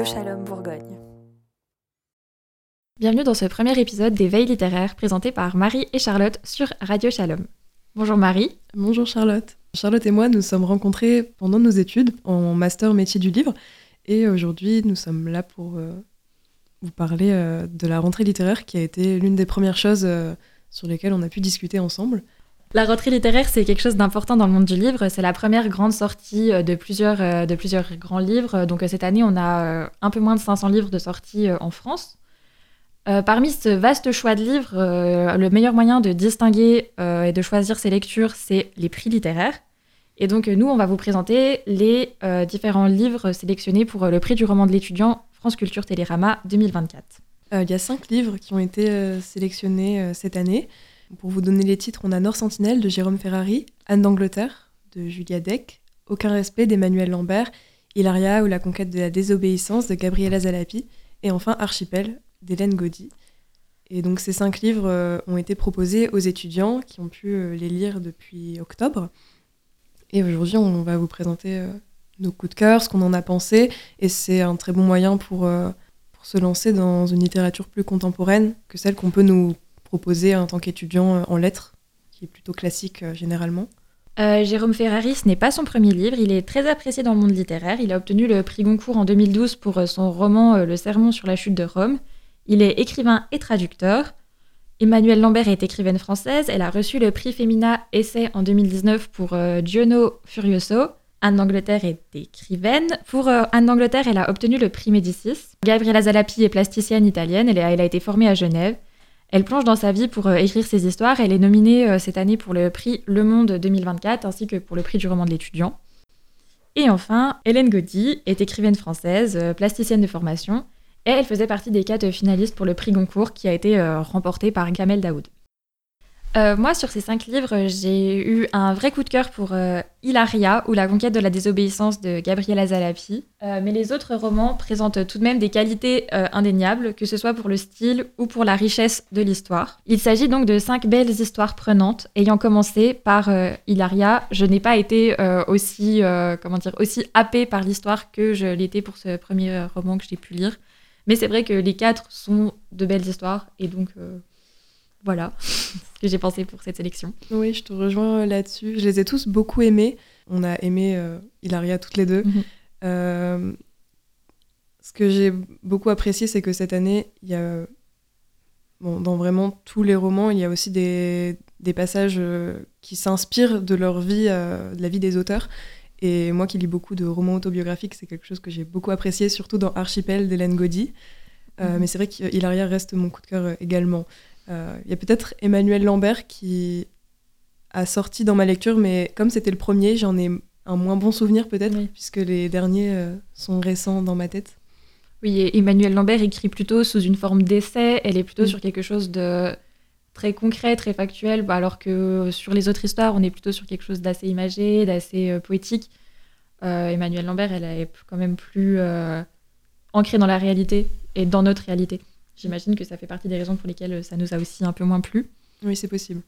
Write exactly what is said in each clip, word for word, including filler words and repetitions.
Shalom Bourgogne. Bienvenue dans ce premier épisode des Veilles littéraires présenté par Marie et Charlotte sur Radio Shalom. Bonjour Marie. Bonjour Charlotte. Charlotte et moi nous sommes rencontrés pendant nos études en master métier du livre et aujourd'hui nous sommes là pour euh, vous parler euh, de la rentrée littéraire qui a été l'une des premières choses euh, sur lesquelles on a pu discuter ensemble. La rentrée littéraire, c'est quelque chose d'important dans le monde du livre. C'est la première grande sortie de plusieurs, de plusieurs grands livres. Donc cette année, on a un peu moins de cinq cents livres de sortie en France. Euh, parmi ce vaste choix de livres, euh, le meilleur moyen de distinguer euh, et de choisir ses lectures, c'est les prix littéraires. Et donc nous, on va vous présenter les euh, différents livres sélectionnés pour euh, le prix du roman de l'étudiant France Culture Télérama deux mille vingt-quatre. Euh, il y a cinq livres qui ont été euh, sélectionnés euh, cette année. Pour vous donner les titres, on a Nord Sentinelle de Jérôme Ferrari, Anne d'Angleterre de Julia Deck, Aucun respect d'Emmanuel Lambert, Hilaria ou la conquête de la désobéissance de Gabriela Zalapi, et enfin Archipel d'Hélène Gaudy. Et donc ces cinq livres euh, ont été proposés aux étudiants qui ont pu euh, les lire depuis octobre. Et aujourd'hui, on va vous présenter euh, nos coups de cœur, ce qu'on en a pensé, et c'est un très bon moyen pour, euh, pour se lancer dans une littérature plus contemporaine que celle qu'on peut nous proposé en tant qu'étudiant en lettres, qui est plutôt classique euh, généralement. Euh, Jérôme Ferrari, ce n'est pas son premier livre, il est très apprécié dans le monde littéraire. Il a obtenu le prix Goncourt en deux mille douze pour son roman euh, Le Sermon sur la chute de Rome. Il est écrivain et traducteur. Emmanuel Lambert est écrivaine française. Elle a reçu le prix Femina Essai en deux mille dix-neuf pour euh, Giono Furioso. Anne d'Angleterre est écrivaine. Pour euh, Anne d'Angleterre, elle a obtenu le prix Médicis. Gabriela Zalapi est plasticienne italienne. Elle a, elle a été formée à Genève. Elle plonge dans sa vie pour euh, écrire ses histoires. Elle est nominée euh, cette année pour le prix Le Monde deux mille vingt-quatre ainsi que pour le prix du roman de l'étudiant. Et enfin, Hélène Gaudy est écrivaine française, euh, plasticienne de formation, et elle faisait partie des quatre finalistes pour le prix Goncourt qui a été euh, remporté par Kamel Daoud. Euh, moi, sur ces cinq livres, j'ai eu un vrai coup de cœur pour euh, Hilaria ou la conquête de la désobéissance de Gabriela Zalapi. Euh, mais les autres romans présentent tout de même des qualités euh, indéniables, que ce soit pour le style ou pour la richesse de l'histoire. Il s'agit donc de cinq belles histoires prenantes. Ayant commencé par euh, Hilaria, je n'ai pas été euh, aussi, euh, comment dire, aussi happée par l'histoire que je l'étais pour ce premier roman que j'ai pu lire. Mais c'est vrai que les quatre sont de belles histoires et donc... Euh, Voilà ce que j'ai pensé pour cette sélection. Oui, je te rejoins là-dessus. Je les ai tous beaucoup aimés. On a aimé euh, Hilaria toutes les deux. Mm-hmm. Euh, ce que j'ai beaucoup apprécié, c'est que cette année, il y a, bon, dans vraiment tous les romans, il y a aussi des, des passages euh, qui s'inspirent de leur vie, euh, de la vie des auteurs. Et moi qui lis beaucoup de romans autobiographiques, c'est quelque chose que j'ai beaucoup apprécié, surtout dans Archipel d'Hélène Gaudy. Euh, mm-hmm. Mais c'est vrai qu'Hilaria reste mon coup de cœur également. Il euh, y a peut-être Emmanuel Lambert qui a sorti dans ma lecture, mais comme c'était le premier, j'en ai un moins bon souvenir peut-être, oui. Puisque les derniers euh, sont récents dans ma tête. Oui, et Emmanuel Lambert écrit plutôt sous une forme d'essai, elle est plutôt oui. sur quelque chose de très concret, très factuel, alors que sur les autres histoires, on est plutôt sur quelque chose d'assez imagé, d'assez euh, poétique. Euh, Emmanuel Lambert, elle est quand même plus euh, ancrée dans la réalité et dans notre réalité. J'imagine que ça fait partie des raisons pour lesquelles ça nous a aussi un peu moins plu. Oui, c'est possible.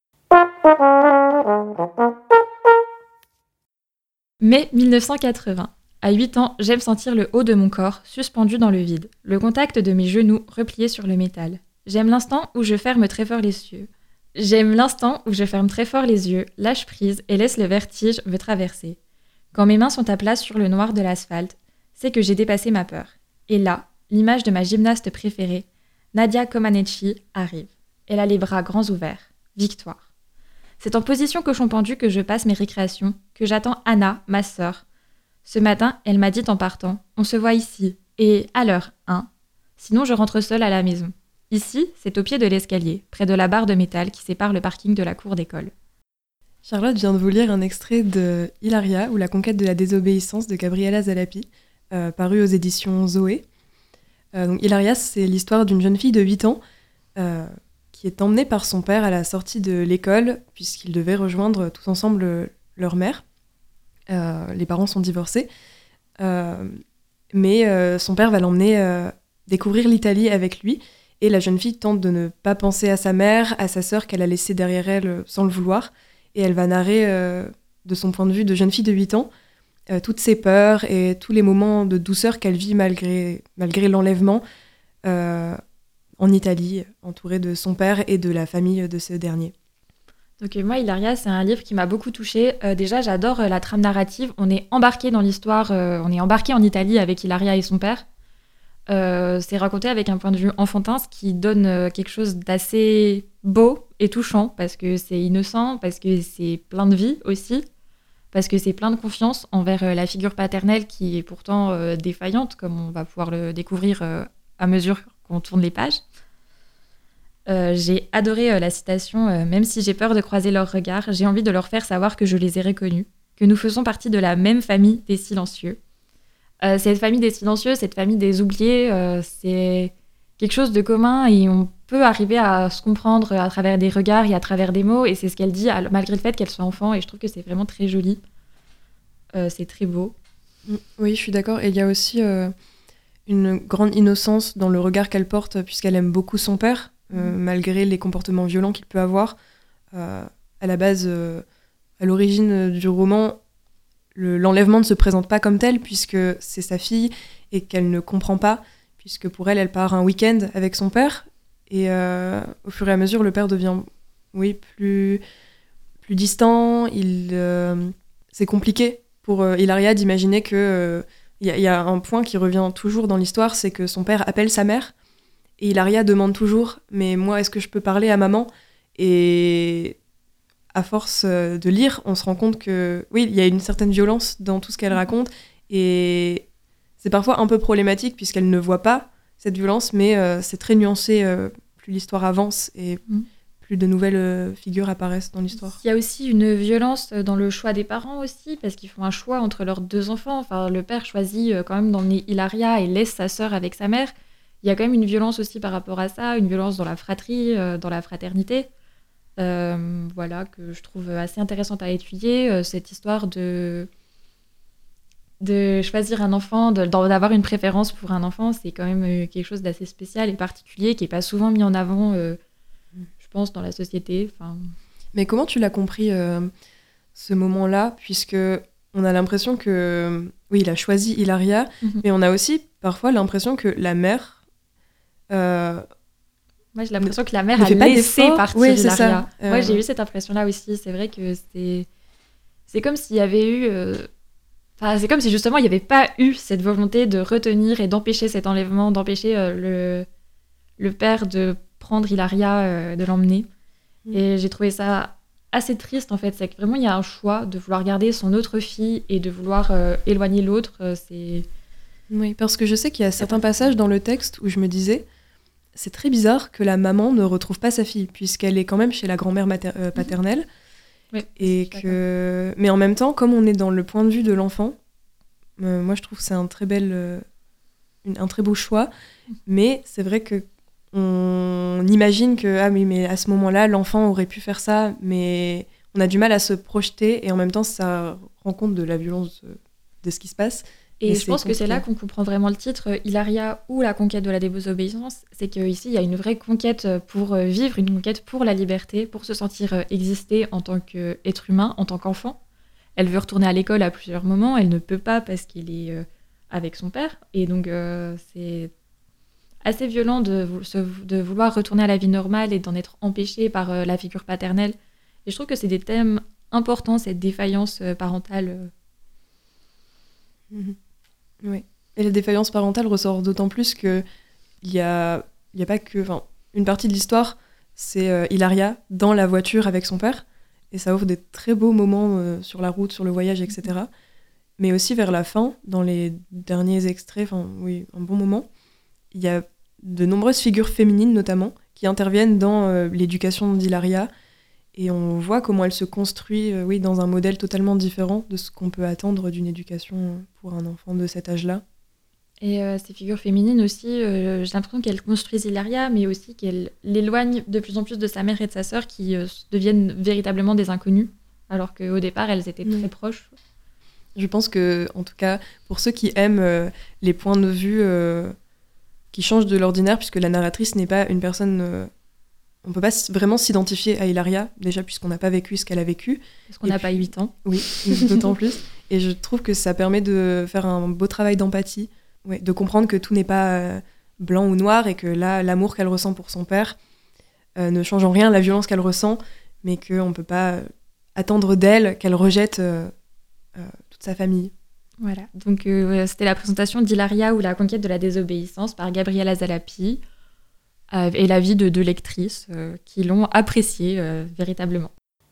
Mai dix-neuf cent quatre-vingts. À huit ans, j'aime sentir le haut de mon corps suspendu dans le vide, le contact de mes genoux repliés sur le métal. J'aime l'instant où je ferme très fort les yeux. J'aime l'instant où je ferme très fort les yeux, lâche prise et laisse le vertige me traverser. Quand mes mains sont à plat sur le noir de l'asphalte, c'est que j'ai dépassé ma peur. Et là, l'image de ma gymnaste préférée, Nadia Comaneci, arrive. Elle a les bras grands ouverts. Victoire. C'est en position cochon pendu que je passe mes récréations, que j'attends Anna, ma sœur. Ce matin, elle m'a dit en partant, on se voit ici, et à l'heure, hein. Sinon, je rentre seule à la maison. Ici, c'est au pied de l'escalier, près de la barre de métal qui sépare le parking de la cour d'école. Charlotte vient de vous lire un extrait de Hilaria ou la conquête de la désobéissance de Gabriela Zalapi, euh, paru aux éditions Zoé. Euh, donc Hilaria, c'est l'histoire d'une jeune fille de huit ans euh, qui est emmenée par son père à la sortie de l'école puisqu'ils devaient rejoindre tous ensemble euh, leur mère. Euh, les parents sont divorcés, euh, mais euh, son père va l'emmener euh, découvrir l'Italie avec lui et la jeune fille tente de ne pas penser à sa mère, à sa sœur qu'elle a laissée derrière elle sans le vouloir et elle va narrer euh, de son point de vue de jeune fille de huit ans euh, toutes ses peurs et tous les moments de douceur qu'elle vit malgré, malgré l'enlèvement euh, en Italie, entourée de son père et de la famille de ce dernier. Donc euh, moi, Ilaria, c'est un livre qui m'a beaucoup touchée. Euh, déjà, j'adore euh, la trame narrative. On est embarqué dans l'histoire, euh, on est embarqué en Italie avec Ilaria et son père. Euh, c'est raconté avec un point de vue enfantin, ce qui donne euh, quelque chose d'assez beau et touchant, parce que c'est innocent, parce que c'est plein de vie aussi, parce que c'est plein de confiance envers euh, la figure paternelle qui est pourtant euh, défaillante, comme on va pouvoir le découvrir euh, à mesure qu'on tourne les pages. Euh, j'ai adoré euh, la citation euh, « Même si j'ai peur de croiser leurs regards, j'ai envie de leur faire savoir que je les ai reconnus, que nous faisons partie de la même famille des silencieux. » Euh, cette famille des silencieux, cette famille des oubliés, euh, c'est quelque chose de commun et on peut arriver à se comprendre à travers des regards et à travers des mots, et c'est ce qu'elle dit malgré le fait qu'elle soit enfant, et je trouve que c'est vraiment très joli. Euh, c'est très beau. Oui, je suis d'accord. Et il y a aussi euh, une grande innocence dans le regard qu'elle porte, puisqu'elle aime beaucoup son père, euh, mmh. malgré les comportements violents qu'il peut avoir. Euh, à la base, euh, à l'origine du roman, Le, l'enlèvement ne se présente pas comme tel, puisque c'est sa fille et qu'elle ne comprend pas, puisque pour elle, elle part un week-end avec son père. Et euh, au fur et à mesure, le père devient oui, plus, plus distant. Il, euh, c'est compliqué pour euh, Ilaria d'imaginer qu'il euh, y, y a un point qui revient toujours dans l'histoire, c'est que son père appelle sa mère. Et Ilaria demande toujours « Mais moi, est-ce que je peux parler à maman ?» Et à force de lire, on se rend compte que oui, il y a une certaine violence dans tout ce qu'elle raconte, et c'est parfois un peu problématique puisqu'elle ne voit pas cette violence, mais euh, c'est très nuancé euh, plus l'histoire avance et mm. plus de nouvelles euh, figures apparaissent dans l'histoire. Il y a aussi une violence dans le choix des parents aussi, parce qu'ils font un choix entre leurs deux enfants. Enfin, le père choisit euh, quand même d'emmener Ilaria et laisse sa sœur avec sa mère. Il y a quand même une violence aussi par rapport à ça, une violence dans la fratrie, euh, dans la fraternité. Euh, voilà, que je trouve assez intéressante à étudier, euh, cette histoire de, de choisir un enfant, de, d'avoir une préférence pour un enfant, c'est quand même euh, quelque chose d'assez spécial et particulier, qui n'est pas souvent mis en avant, euh, je pense, dans la société. Enfin... Mais comment tu l'as compris, euh, ce moment-là, puisque on a l'impression que, oui, il a choisi Ilaria, mm-hmm. mais on a aussi parfois l'impression que la mère... Euh, Moi, j'ai l'impression que la mère a laissé partir oui, Ilaria. Euh... Moi, j'ai eu cette impression-là aussi. C'est vrai que c'est, c'est comme s'il y avait eu... Euh... Enfin, c'est comme si, justement, il n'y avait pas eu cette volonté de retenir et d'empêcher cet enlèvement, d'empêcher euh, le... le père de prendre Ilaria, euh, de l'emmener. Mmh. Et j'ai trouvé ça assez triste, en fait. C'est que vraiment, il y a un choix de vouloir garder son autre fille et de vouloir euh, éloigner l'autre. Euh, c'est... Oui, parce que je sais qu'il y a certains passages dans le texte où je me disais... C'est très bizarre que la maman ne retrouve pas sa fille, puisqu'elle est quand même chez la grand-mère mater- euh, paternelle. Oui, et que... Mais en même temps, comme on est dans le point de vue de l'enfant, euh, moi je trouve que c'est un très, bel, euh, une, un très beau choix. Mais c'est vrai qu'on imagine que ah, oui, mais à ce moment-là, l'enfant aurait pu faire ça, mais on a du mal à se projeter, et en même temps, ça rend compte de la violence de, de ce qui se passe. Et, et je pense compliqué. que c'est là qu'on comprend vraiment le titre, Ilaria ou la conquête de la désobéissance. C'est qu'ici, il y a une vraie conquête pour vivre, une conquête pour la liberté, pour se sentir exister en tant qu'être humain, en tant qu'enfant. Elle veut retourner à l'école à plusieurs moments, elle ne peut pas parce qu'il est avec son père. Et donc, euh, c'est assez violent de, de vouloir retourner à la vie normale et d'en être empêché par la figure paternelle. Et je trouve que c'est des thèmes importants, cette défaillance parentale. Mmh. Oui. Et la défaillance parentale ressort d'autant plus qu'il n'y a, y a pas que... Une partie de l'histoire, c'est euh, Ilaria dans la voiture avec son père, et ça offre des très beaux moments euh, sur la route, sur le voyage, et cetera. Mais aussi vers la fin, dans les derniers extraits, enfin oui, un bon moment, il y a de nombreuses figures féminines notamment, qui interviennent dans euh, l'éducation d'Hilaria, et on voit comment elle se construit euh, oui, dans un modèle totalement différent de ce qu'on peut attendre d'une éducation pour un enfant de cet âge-là. Et euh, ces figures féminines aussi, euh, j'ai l'impression qu'elles construisent Ilaria, mais aussi qu'elles l'éloignent de plus en plus de sa mère et de sa sœur, qui euh, deviennent véritablement des inconnus, alors qu'au départ, elles étaient très mmh. proches. Je pense que, en tout cas, pour ceux qui aiment euh, les points de vue euh, qui changent de l'ordinaire, puisque la narratrice n'est pas une personne... Euh, on ne peut pas vraiment s'identifier à Ilaria, déjà puisqu'on n'a pas vécu ce qu'elle a vécu. Parce qu'on n'a pas huit ans. Oui, d'autant plus. Et je trouve que ça permet de faire un beau travail d'empathie, ouais, de comprendre que tout n'est pas euh, blanc ou noir et que là, l'amour qu'elle ressent pour son père euh, ne change en rien la violence qu'elle ressent, mais qu'on ne peut pas euh, attendre d'elle qu'elle rejette euh, euh, toute sa famille. Voilà, donc euh, c'était la présentation d'Hilaria ou la conquête de la désobéissance par Gabriela Zalapi euh, et l'avis de deux lectrices euh, qui l'ont apprécié euh, véritablement.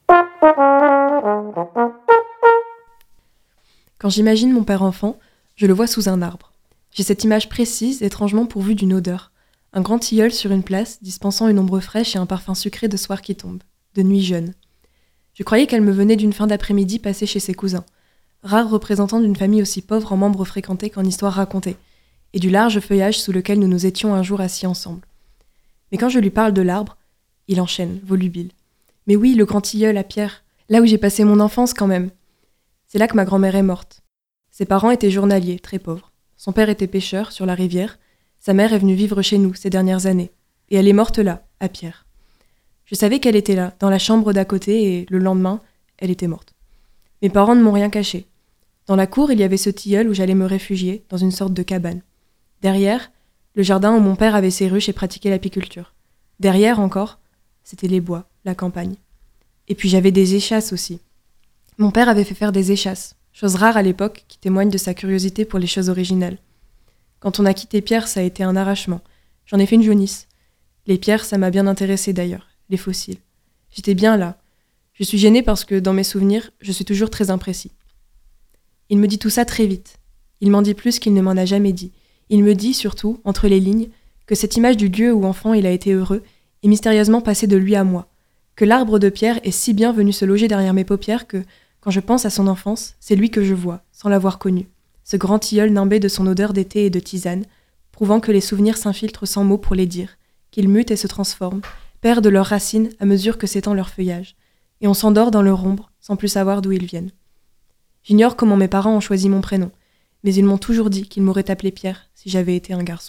Quand j'imagine mon père enfant, je le vois sous un arbre. J'ai cette image précise, étrangement pourvue d'une odeur. Un grand tilleul sur une place, dispensant une ombre fraîche et un parfum sucré de soir qui tombe, de nuit jeune. Je croyais qu'elle me venait d'une fin d'après-midi passée chez ses cousins, rares représentants d'une famille aussi pauvre en membres fréquentés qu'en histoire racontée, et du large feuillage sous lequel nous nous étions un jour assis ensemble. Mais quand je lui parle de l'arbre, il enchaîne, volubile. Mais oui, le grand tilleul à pierre, là où j'ai passé mon enfance quand même. C'est là que ma grand-mère est morte. Ses parents étaient journaliers, très pauvres. Son père était pêcheur sur la rivière. Sa mère est venue vivre chez nous ces dernières années. Et elle est morte là, à Pierre. Je savais qu'elle était là, dans la chambre d'à côté, et le lendemain, elle était morte. Mes parents ne m'ont rien caché. Dans la cour, il y avait ce tilleul où j'allais me réfugier, dans une sorte de cabane. Derrière, le jardin où mon père avait ses ruches et pratiquait l'apiculture. Derrière encore, c'était les bois, la campagne. Et puis j'avais des échasses aussi. Mon père avait fait faire des échasses, chose rare à l'époque qui témoigne de sa curiosité pour les choses originales. Quand on a quitté Pierre, ça a été un arrachement. J'en ai fait une jaunisse. Les pierres, ça m'a bien intéressée d'ailleurs, les fossiles. J'étais bien là. Je suis gênée parce que dans mes souvenirs, je suis toujours très imprécis. Il me dit tout ça très vite. Il m'en dit plus qu'il ne m'en a jamais dit. Il me dit surtout, entre les lignes, que cette image du lieu où enfant il a été heureux est mystérieusement passée de lui à moi, que l'arbre de pierre est si bien venu se loger derrière mes paupières que, quand je pense à son enfance, c'est lui que je vois, sans l'avoir connu, ce grand tilleul nimbé de son odeur d'été et de tisane, prouvant que les souvenirs s'infiltrent sans mots pour les dire, qu'ils mutent et se transforment, perdent leurs racines à mesure que s'étend leur feuillage, et on s'endort dans leur ombre sans plus savoir d'où ils viennent. J'ignore comment mes parents ont choisi mon prénom, mais ils m'ont toujours dit qu'ils m'auraient appelé Pierre si j'avais été un garçon.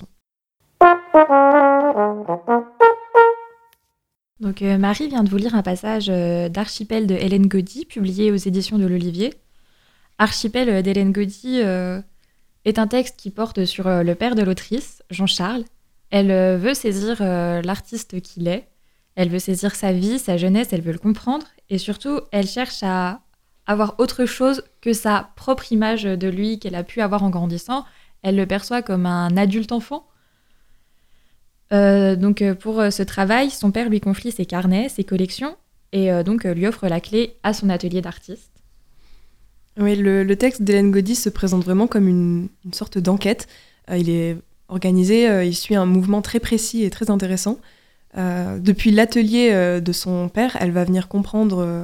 Donc euh, Marie vient de vous lire un passage euh, d'Archipel de Hélène Gaudy, publié aux éditions de l'Olivier. Archipel euh, d'Hélène Gaudy euh, est un texte qui porte sur euh, le père de l'autrice, Jean-Charles. Elle euh, veut saisir euh, l'artiste qu'il est, elle veut saisir sa vie, sa jeunesse, elle veut le comprendre, et surtout, elle cherche à avoir autre chose que sa propre image de lui qu'elle a pu avoir en grandissant. Elle le perçoit comme un adulte enfant. Euh, donc pour euh, ce travail, son père lui confie ses carnets, ses collections, et euh, donc euh, lui offre la clé à son atelier d'artiste. Oui, le, le texte d'Hélène Gaudy se présente vraiment comme une, une sorte d'enquête. Euh, il est organisé, euh, il suit un mouvement très précis et très intéressant. Euh, depuis l'atelier euh, de son père, elle va venir comprendre euh,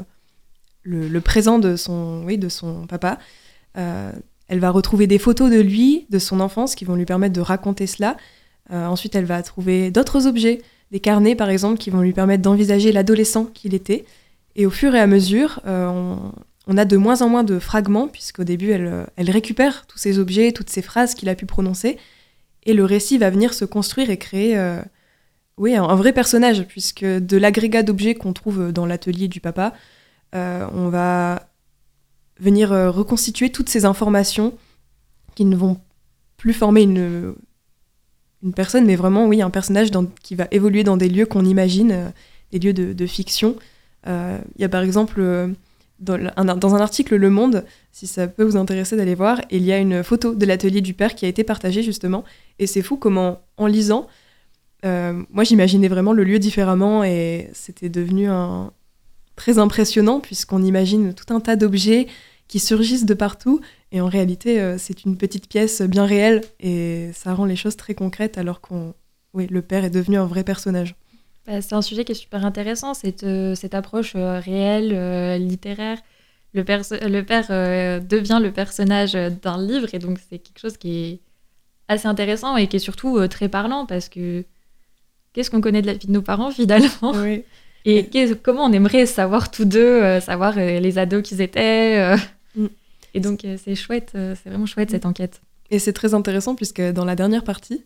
le, le présent de son, oui, de son papa. Euh, elle va retrouver des photos de lui, de son enfance, qui vont lui permettre de raconter cela. Euh, ensuite, elle va trouver d'autres objets, des carnets par exemple, qui vont lui permettre d'envisager l'adolescent qu'il était. Et au fur et à mesure, euh, on, on a de moins en moins de fragments, puisqu'au début, elle, elle récupère tous ces objets, toutes ces phrases qu'il a pu prononcer. Et le récit va venir se construire et créer euh, oui, un, un vrai personnage, puisque de l'agrégat d'objets qu'on trouve dans l'atelier du papa, euh, on va venir euh, reconstituer toutes ces informations qui ne vont plus former une... une personne, mais vraiment, oui, un personnage dans, qui va évoluer dans des lieux qu'on imagine, euh, des lieux de, de fiction. Il euh, y a par exemple, euh, dans, un, dans un article Le Monde, si ça peut vous intéresser d'aller voir, il y a une photo de l'atelier du père qui a été partagée justement, et c'est fou comment, en lisant, euh, moi j'imaginais vraiment le lieu différemment, et c'était devenu un... très impressionnant, puisqu'on imagine tout un tas d'objets qui surgissent de partout, et en réalité, euh, c'est une petite pièce bien réelle, et ça rend les choses très concrètes, alors qu'on, oui, le père est devenu un vrai personnage. Bah, c'est un sujet qui est super intéressant, cette, euh, cette approche euh, réelle, euh, littéraire. Le, perso- le père euh, devient le personnage d'un livre, et donc c'est quelque chose qui est assez intéressant, et qui est surtout euh, très parlant, parce que qu'est-ce qu'on connaît de la vie de nos parents, finalement ? Oui. Et et comment on aimerait savoir tous deux, euh, savoir euh, les ados qu'ils étaient. Euh. Mm. Et donc, euh, c'est chouette, euh, c'est vraiment chouette, mm. cette enquête. Et c'est très intéressant, puisque dans la dernière partie,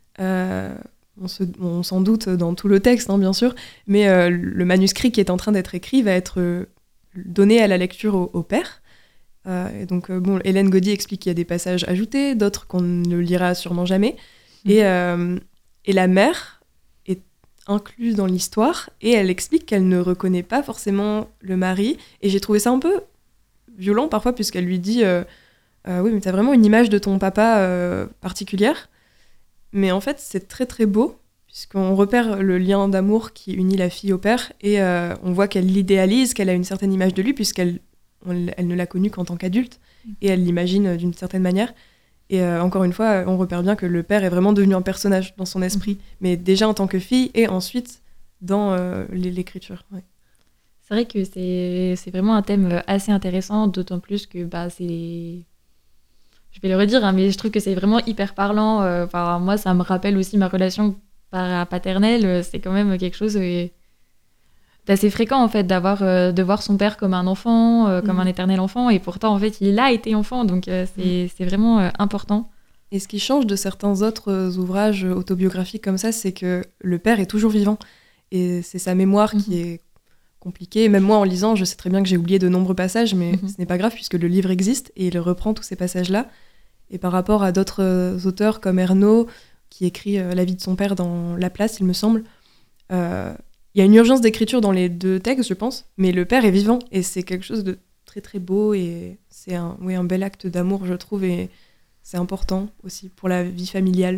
euh, on, se, on s'en doute dans tout le texte, hein, bien sûr, mais euh, le manuscrit qui est en train d'être écrit va être donné à la lecture au, au père. Euh, et donc, euh, bon, Hélène Gaudy explique qu'il y a des passages ajoutés, d'autres qu'on ne lira sûrement jamais. Mmh. Et, euh, et la mère est incluse dans l'histoire et elle explique qu'elle ne reconnaît pas forcément le mari. Et j'ai trouvé ça un peu violent parfois, puisqu'elle lui dit euh, euh, oui, mais t'as vraiment une image de ton papa euh, particulière. Mais en fait, c'est très très beau, puisqu'on repère le lien d'amour qui unit la fille au père, et euh, on voit qu'elle l'idéalise, qu'elle a une certaine image de lui, puisqu'elle on, elle ne l'a connu qu'en tant qu'adulte, et elle l'imagine d'une certaine manière. Et euh, encore une fois, on repère bien que le père est vraiment devenu un personnage dans son esprit, mais déjà en tant que fille, et ensuite dans euh, l'écriture. Ouais. C'est vrai que c'est, c'est vraiment un thème assez intéressant, d'autant plus que bah, c'est... Je vais le redire, hein, mais je trouve que c'est vraiment hyper parlant. Euh, enfin, moi, ça me rappelle aussi ma relation paternelle. C'est quand même quelque chose euh, d'assez fréquent, en fait, d'avoir, euh, de voir son père comme un enfant, euh, comme mmh. un éternel enfant. Et pourtant, en fait, il a été enfant. Donc, euh, c'est, mmh. c'est vraiment euh, important. Et ce qui change de certains autres ouvrages autobiographiques comme ça, c'est que le père est toujours vivant. Et c'est sa mémoire mmh. qui est compliquée. Même moi, en lisant, je sais très bien que j'ai oublié de nombreux passages, mais mmh. ce n'est pas grave, puisque le livre existe et il reprend tous ces passages-là. Et par rapport à d'autres euh, auteurs comme Ernaud, qui écrit euh, La vie de son père dans La Place, il me semble, il euh, y a une urgence d'écriture dans les deux textes, je pense, mais le père est vivant, et c'est quelque chose de très très beau, et c'est un, oui, un bel acte d'amour, je trouve, et c'est important aussi pour la vie familiale.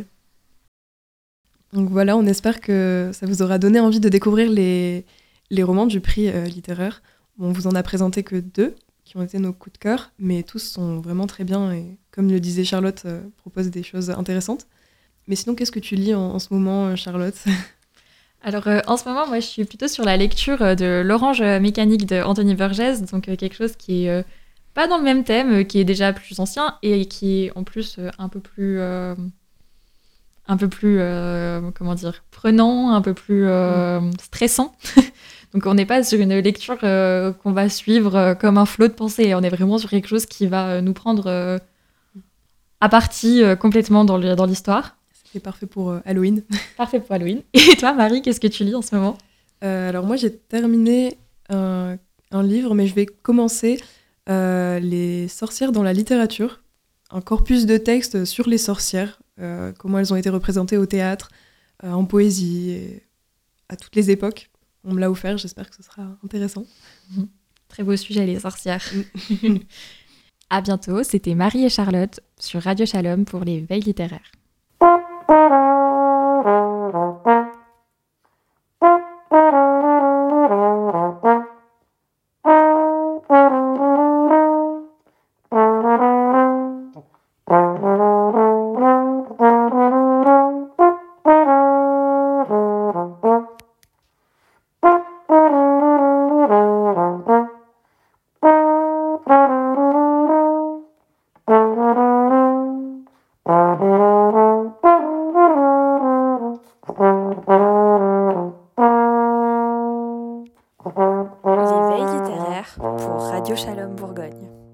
Donc voilà, on espère que ça vous aura donné envie de découvrir les, les romans du prix euh, littéraire. On vous en a présenté que deux, qui ont été nos coups de cœur, mais tous sont vraiment très bien et, comme le disait Charlotte, euh, proposent des choses intéressantes. Mais sinon, qu'est-ce que tu lis en, en ce moment, Charlotte ? Alors, euh, en ce moment, moi, je suis plutôt sur la lecture de L'Orange mécanique d'Anthony Burgess, donc euh, quelque chose qui est euh, pas dans le même thème, euh, qui est déjà plus ancien et qui est en plus euh, un peu plus, euh, un peu plus, euh, comment dire, prenant, un peu plus euh, stressant. Donc on n'est pas sur une lecture euh, qu'on va suivre euh, comme un flot de pensée, on est vraiment sur quelque chose qui va euh, nous prendre euh, à partie euh, complètement dans, le, dans l'histoire. C'est parfait pour euh, Halloween. Parfait pour Halloween. Et toi, Marie, qu'est-ce que tu lis en ce moment ? euh, Alors moi, j'ai terminé un, un livre, mais je vais commencer euh, Les sorcières dans la littérature, un corpus de textes sur les sorcières, euh, comment elles ont été représentées au théâtre, euh, en poésie, et à toutes les époques. On me l'a offert, j'espère que ce sera intéressant. Mmh. Très beau sujet, les sorcières. À bientôt, c'était Marie et Charlotte sur Radio Shalom pour les Veilles littéraires. Les Veilles littéraires pour Radio Shalom Bourgogne.